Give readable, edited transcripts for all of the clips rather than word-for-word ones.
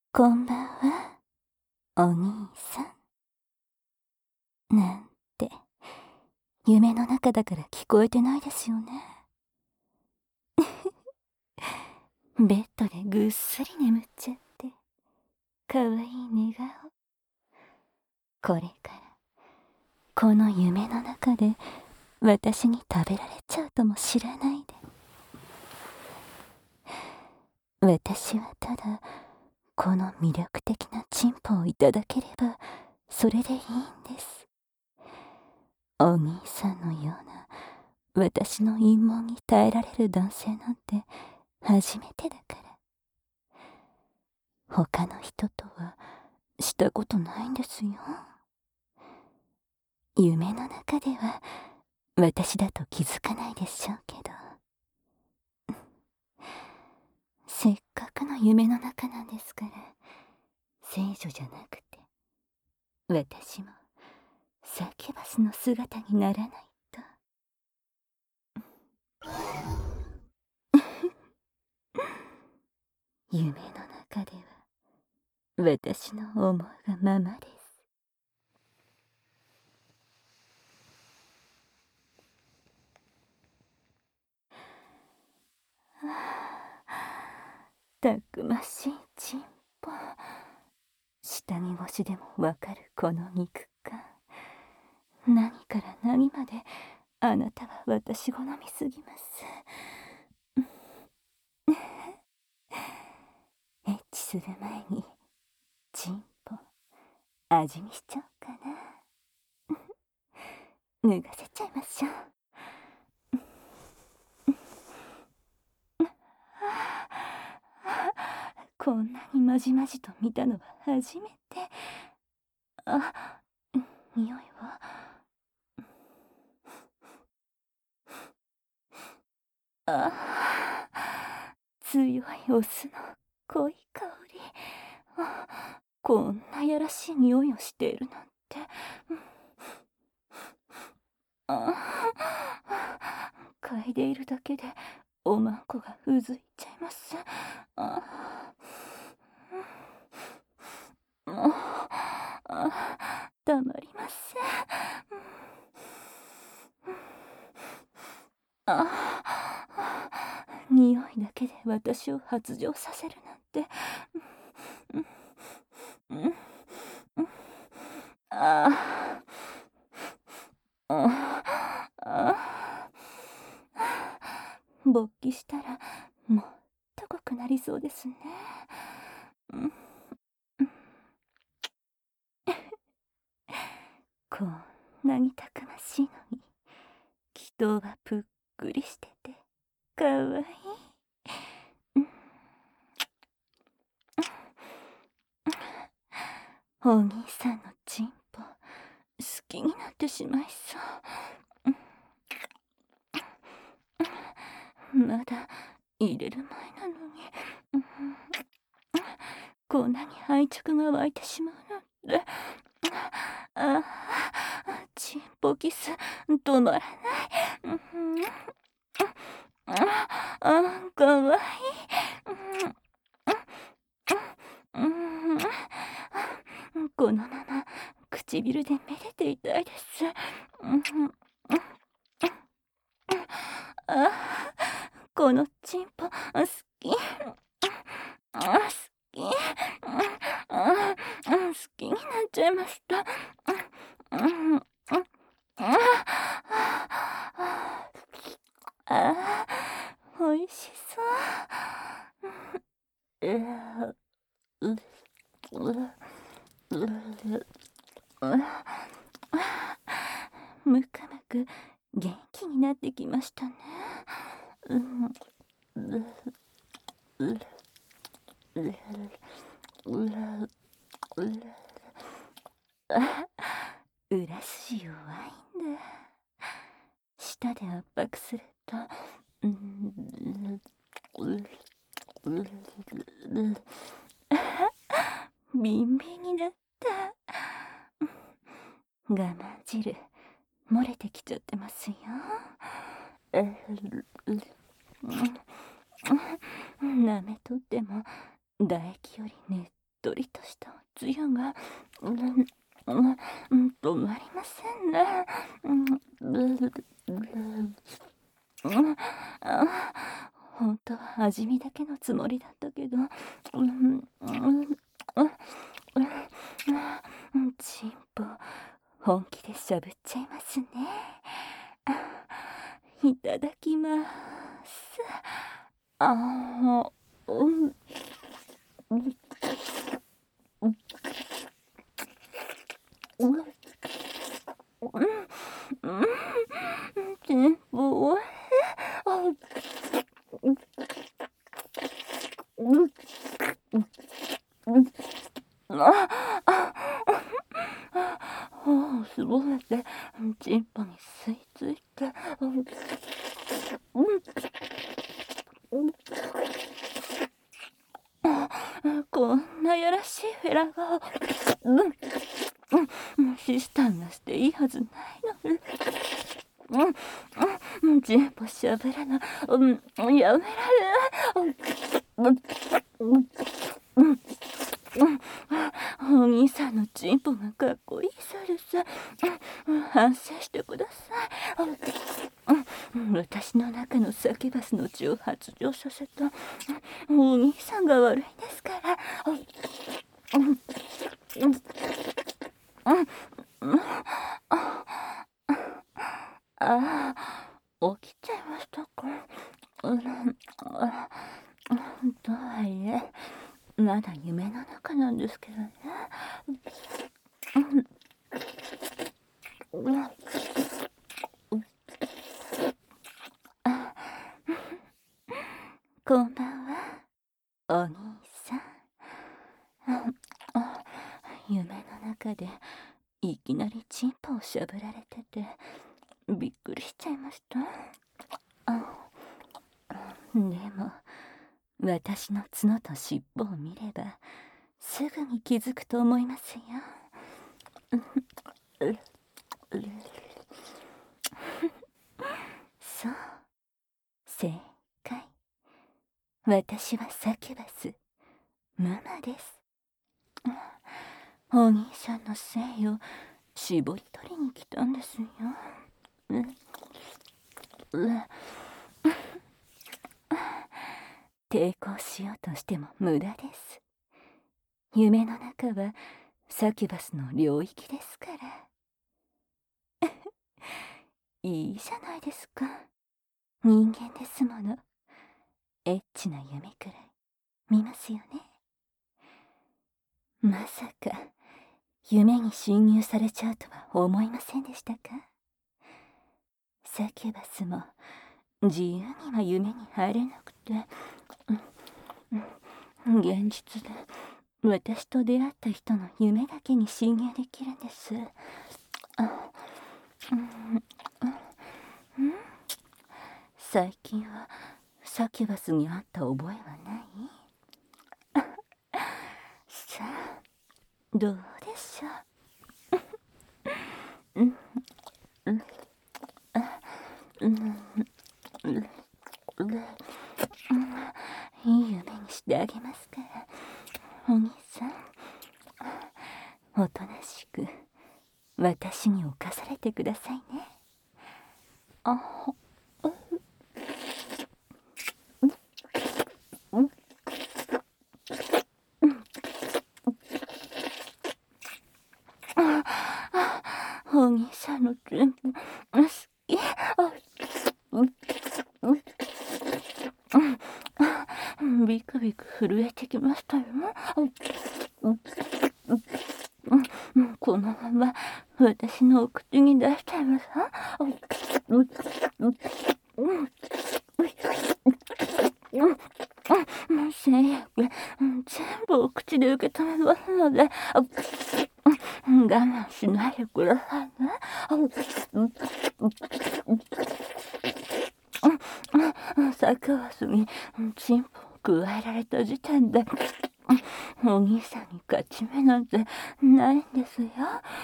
こんばんは、お兄さん。なんて、夢の中だから聞こえてないですよね。ベッドでぐっすり眠っちゃって、かわいい寝顔。これから、この夢の中で、私に食べられちゃうとも知らないで。私はただ、この魅力的なチンポをいただければ、それでいいんです。お兄さんのような、私の陰謀に耐えられる男性なんて、初めてだから。他の人とはしたことないんですよ。夢の中では私だと気づかないでしょうけど、せっかくの夢の中なんですから、聖女じゃなくて私もサキュバスの姿にならないと。夢の中では私の思うがままです。たくましいチンポ、下着越しでもわかるこの肉感。何から何まであなたは私好みすぎます。エッチする前にチンポ味見しちゃおうかな。脱がせちゃいましょう。こんなにまじまじと見たのは初めて。あ、匂いは。あ、強いオスの濃い香り。こんなやらしい匂いをしているなんて。嗅いでいるだけでおまんこがうずいちゃいます。もうたまりません。匂いだけで私を発情させるなんて。ああ、勃起したらもっと濃くなりそうですね。こんなにたくましいのに、気筒がぷっくりしててかわいい。お兄さんのチンポ好きになってしまいそう。まだ入れる前なのに、こんなに愛着が湧いてしまうなんて。あチンポキス止まらない。かわいい。このまま唇でめでていたいです。このチンポ好き。好き。好きになっちゃいました。おいしそう。むくむく元気になってきましたね。裏筋弱いんだ。舌で圧迫すると、ビンビンになった。我慢汁漏れてきちゃってますよ。舐めとっても唾液よりねっととりとしたおつゆが、止まりませんね。本当は味見だけのつもりだったけど、チンポ本気でしゃぶっちゃいますね。いただきます。チンポすぼめてチンポに吸い付いて、こんなやらしいフェラが、シスターがしていいはずないのに。チンポしゃべらな、やめられない。お兄さんのチンポがかっこいいそうです。反省してください。私の中のサキュバスの血を発情させたお兄さんが悪いですから。起きちゃいましたか。とはいえまだ夢の中なんですけどね。こんばんは、お兄さん。夢の中でいきなりチンポをしゃぶられててびっくりしちゃいました。でも私の角と尻尾を見ればすぐに気づくと思いますよ。そう、正解。私はサキュバス、ママです。お兄さんの精を絞り取りに来たんですよ。抵抗しようとしても無駄です。夢の中はサキュバスの領域ですから。いいじゃないですか。人間ですもの。エッチな夢くらい見ますよね。まさか夢に侵入されちゃうとは思いませんでしたか。サキュバスも自由には夢に入れなくて、現実で私と出会った人の夢だけに侵入できるんです。最近はサキュバスに会った覚えはない？さあどうでしょう。いい夢にしてあげますから、お兄さん。おとなしく私に侵されてくださいね。お兄さんの全部好き。ビクビク震えてきましたよ。このまま私のお口に出しちゃいます。制約全部お口で受け止めますので我慢しないでくださいね。サキュバスにチンポを加えられた時点でお兄さんに勝ち目なんてないんですよ。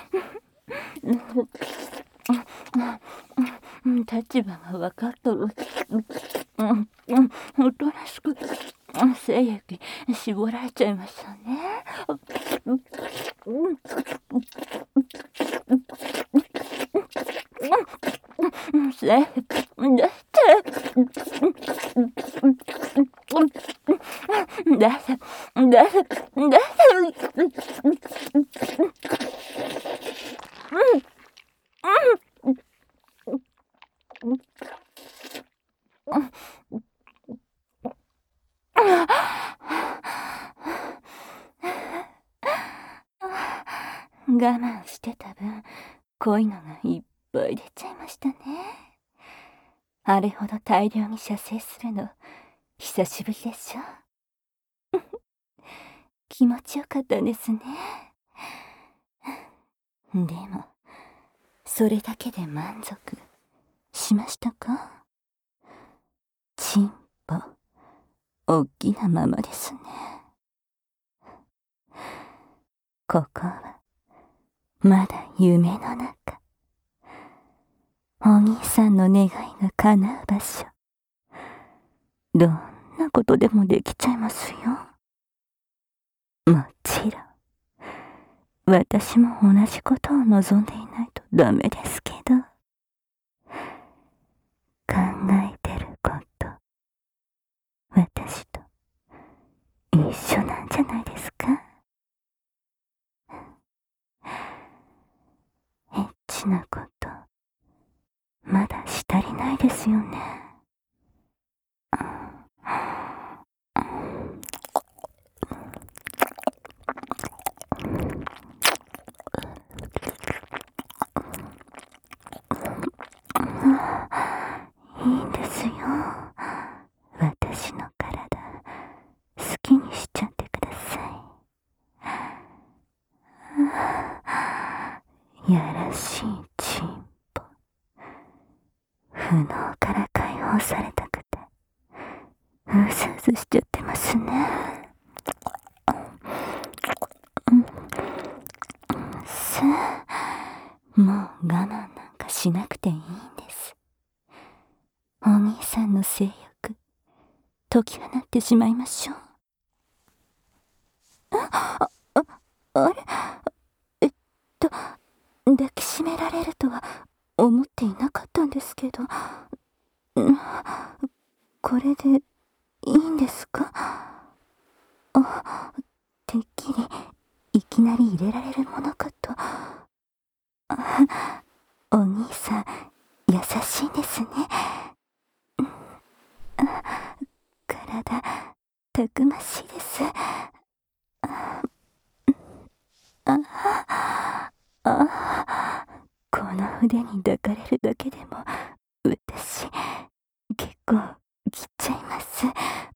立場が分かっとる。おとなしく精液絞られちゃいましたね。 我慢してた分、濃いのがいっぱい出ちゃいましたね。あれほど大量に射精するの、久しぶりでしょ。気持ちよかったですね。でも、それだけで満足しましたか？チンポ、おっきなままですね。ここは、まだ夢の中。お兄さんの願いが叶う場所。どんなことでもできちゃいますよ。もちろん、私も同じことを望んでいないとダメですけど。考えてること、私と一緒なんじゃないですか？エッチなこと、まだし足りないですよね。いいんですよ。私の体、好きにしちゃってください。やらしいチンポ。不能から解放されたくて、うずうずしちゃってますね。さあ、もう我慢なんかしなくていいんです。お兄さんの性欲、解き放ってしまいましょう。あれ、えっと、抱きしめられるとは思っていなかったんですけど、これでいいんですか？てっきりいきなり入れられるものかと。お兄さん、優しいですね。体、たくましいです。この腕に抱かれるだけでも、私、結構、切っちゃいます。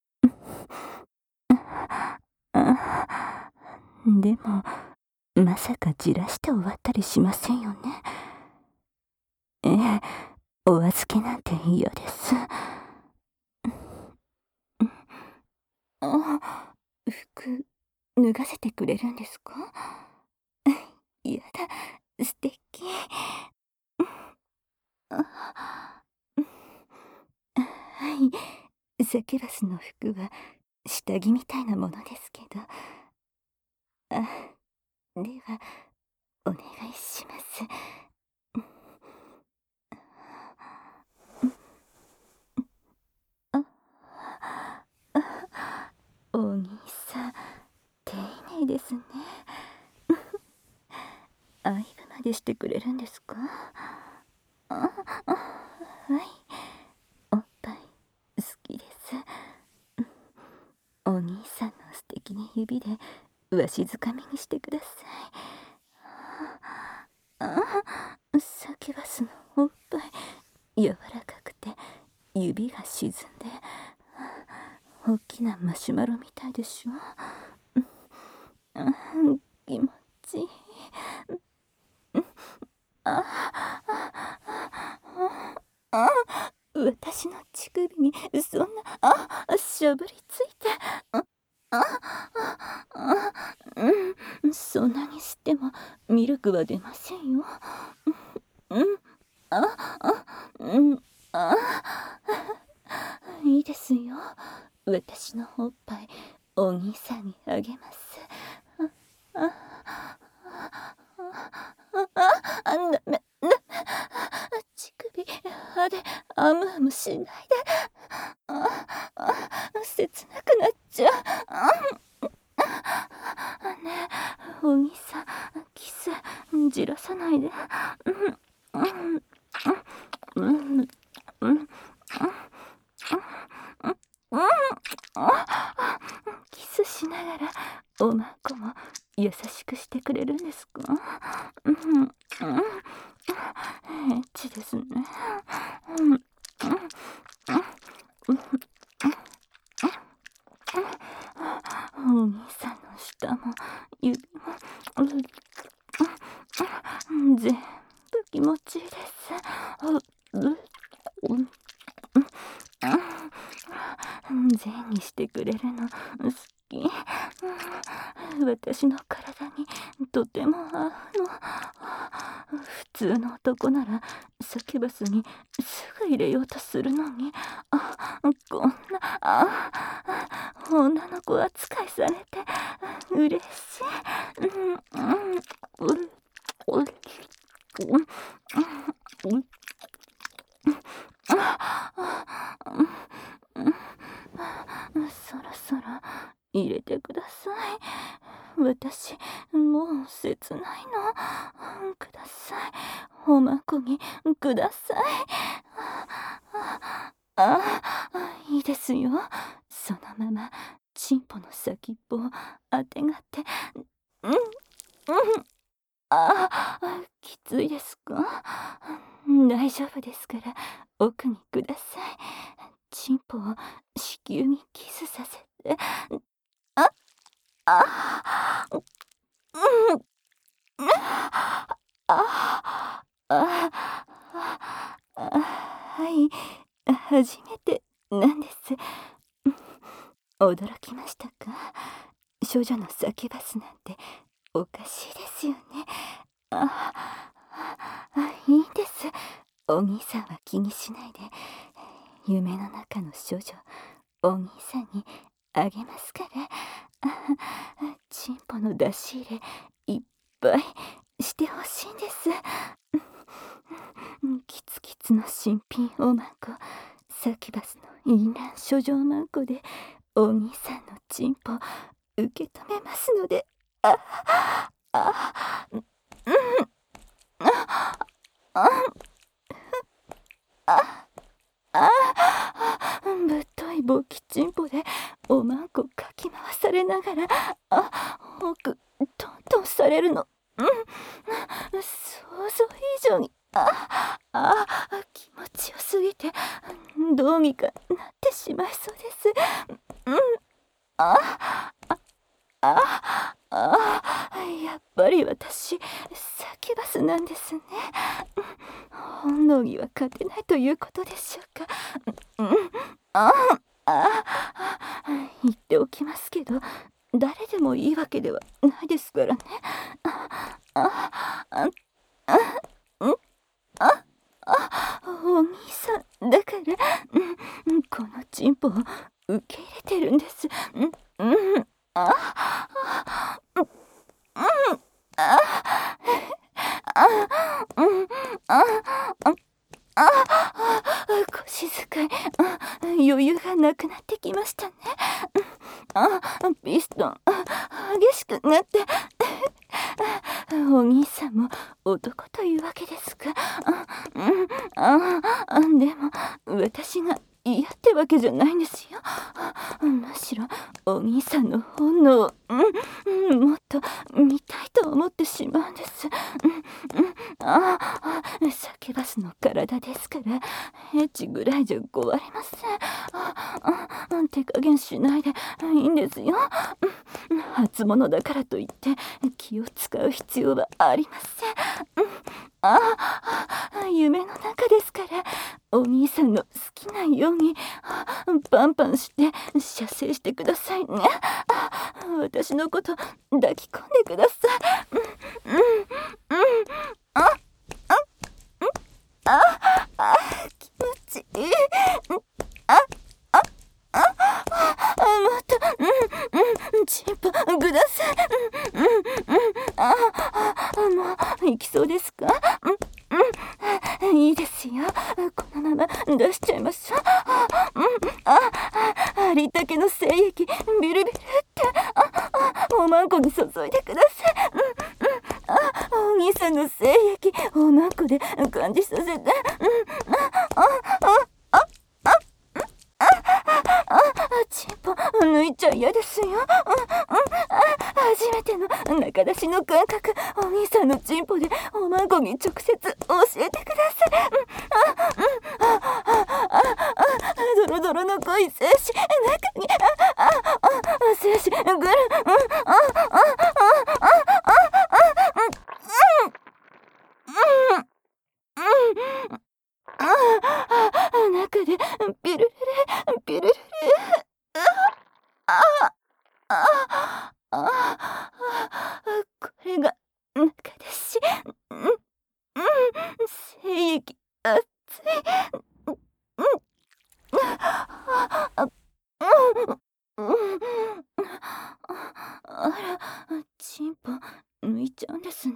でも、まさかじらして終わったりしませんよね。ええ、お預けなんて嫌です。服、脱がせてくれるんですか？やだ、素敵。はい、サケバスの服は下着みたいなものですけど。では、お願いします。お兄さん、丁寧ですね。愛撫までしてくれるんですか？はい、おっぱい好きです。お兄さんの素敵な指でわしづかみにしてください。サキバスのおっぱい柔らかくて指が沈んで大きなマシュマロみたいでしょ。気持ちいい。私の乳首にそんなしゃぶりついて、そんなに吸ってもミルクは出ませんよ。いいですよ。私のおっぱいお兄さんにあげます。 ダメ、乳首、歯であむあむしないで。切なくなっちゃう。ねえ、お兄さん、キス、じらさないで。キスしながらおまんこも優しくしてくれるんですか？エッチですね。お兄さんの舌も指も全部気持ちいいです。善にしてくれるの好き。私の体にとても普通の男ならサキュバスにすぐ入れようとするのに、こんな女の子扱いされて嬉しい。そろそろ入れてください。私もう切ないの。ください。おまんこにください。いいですよ。そのままチンポの先っぽをあてがって。きついですか？大丈夫ですから奥にください。チンポを子宮にキスさせて。はい、初めてなんです。驚きましたか？処女のサキュバスなんておかしいですよね。いいんです。お兄さんは気にしないで。夢の中の処女、お兄さんにあげますから。チンポの出し入れいっぱいしてほしいんです。キツキツの新品おまんこ、サキュバスの淫乱処女おまんこでお兄さんのチンポ受け止めますので。ぶっとい勃起チンポでおまんこかき回されながら奥トントンされるの。想像以上に気持ちよすぎてどうにかなってしまいそうです。やっぱり私サキュバスなんですね。本能には勝てないということでしょうか。言っておきますけど、誰でもいいわけではないですからね。お兄さんだからこのチンポを受け入れてるんです。腰遣い余裕がなくなってきましたね。ピストン激しくなってお兄さんも男というわけですか？でも私が嫌ってわけじゃないんですよ。むしろお兄さんの本能をもっと見たいと思ってしまうんです。サキュバスの体ですからエッチぐらいじゃ壊れません。手加減しないでいいんですよ。初物だからといって気を使う必要はありません。夢の中ですからお兄さんの好きなようにパンパンして射精してくださいね。私のこと抱き込んでください。気持ちいい。もっとチンポください。もいきそうですか？いいですよ。このまま出しちゃいましょう。ありったけの精液ビルビルっておまんこに注いでください。お兄さんの精液おまんこで感じさせて。チンポ抜いちゃ嫌ですよ。初めての中出しの感覚、お兄さんのチンポでおまんこに直接教えてください。ドロドロの濃い精子中に精子ぐる中でピルルルピルルルこれが中出し精液熱いあらチンポ抜いちゃうんですね。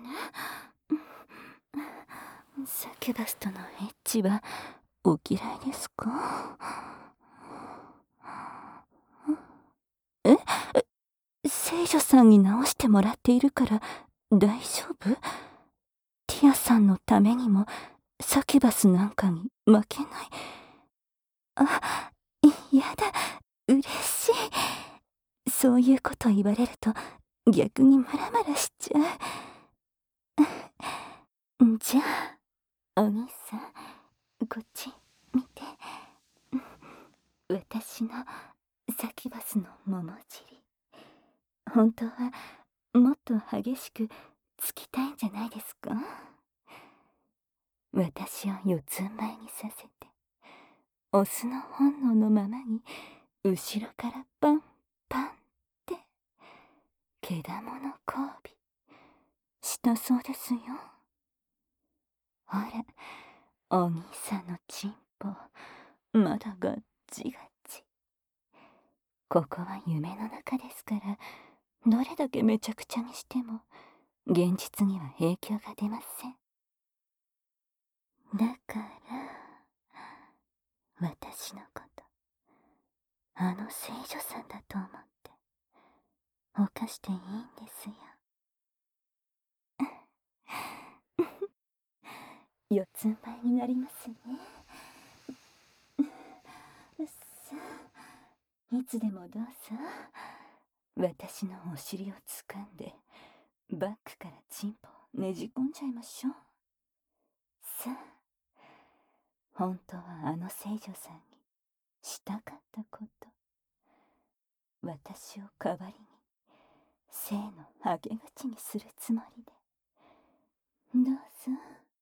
サキュバスとのエッチはお嫌いですか？聖女さんに直してもらっているから大丈夫？ティアさんのためにもサキュバスなんかに負けない。やだ、嬉しい。そういうこと言われると逆にムラムラしちゃう。じゃあお兄さんこっち見て。私のサキュバスの桃尻、本当はもっと激しくつきたいんじゃないですか？私を四つん這いにさせてオスの本能のままに後ろからパンパンってけだもの交尾したそうですよ。ほらお兄さんのチンポまだガッチガチ。ここは夢の中ですから、どれだけめちゃくちゃにしても現実には影響が出ません。だから私のことあの聖女さんだと思って犯していいんですよ。四つん這いになりますね。さあいつでもどうぞ。私のお尻を掴んでバックからチンポをねじ込んじゃいましょう。さあ本当はあの聖女さんにしたかったこと、私を代わりに性のハゲ口にするつもりでどうぞ。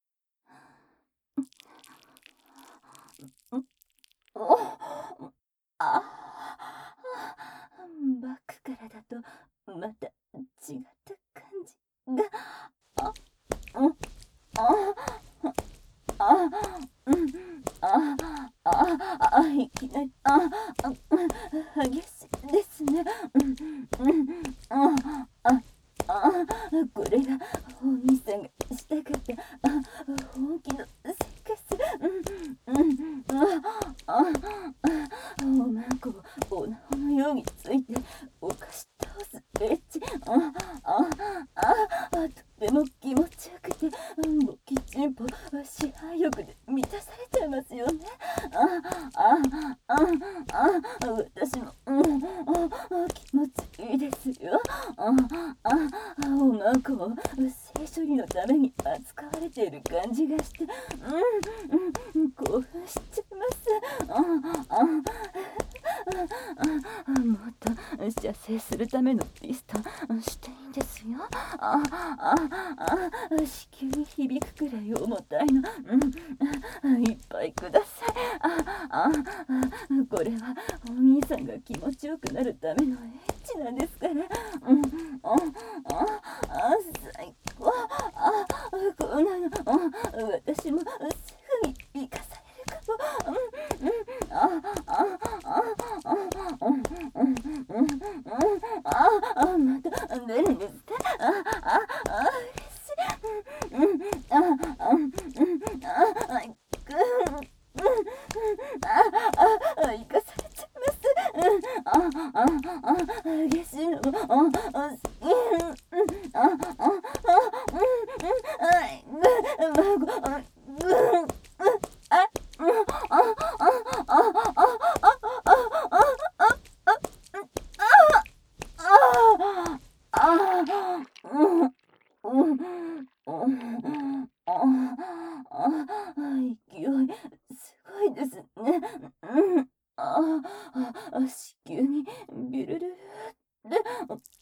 バックからだとまた違った感じが。いきなり激しいですね。これがお兄さんがしたかった本気のセックス。おまんこをおなほのようについておかし倒すエッチ。とっても気持ちよくてもうキッチンポ支配欲で満たされちゃいますよね。私も気持ちいいですよ。おまんこを性処理のために扱われている感じがして興奮しちゃいます。もっと射精するためのピストしていいんですよ。子宮に響くくらい重たいのいっぱいください。これはお兄さんが気持ちよくなるためのエッチなんですから。最高。こんなの私もすぐに生かされるかも。また出るんですか？嬉しい。 激しいのが勢いすごいですね。子宮にビュルルルって、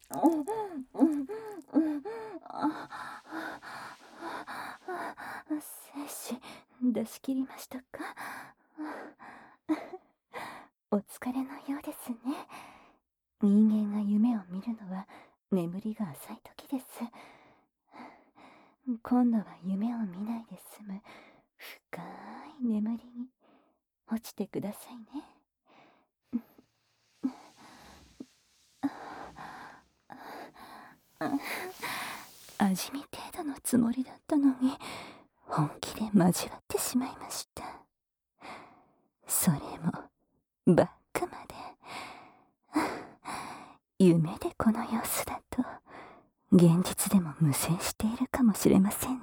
精子出し切りましたか？お疲れのようですね。人間が夢を見るのは眠りが浅い時です。今度は夢を見ないで済む深い眠りに落ちてくださいね。味見程度のつもりだったのに本気で交わってしまいました。それもバックまで。夢でこの様子だと現実でも無線しているかもしれませんね。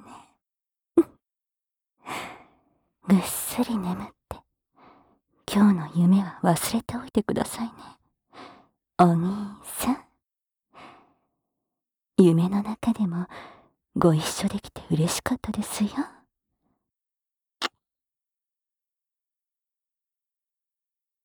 ぐっすり眠って今日の夢は忘れておいてくださいね。お兄さん。夢の中でもご一緒できて嬉しかったですよ。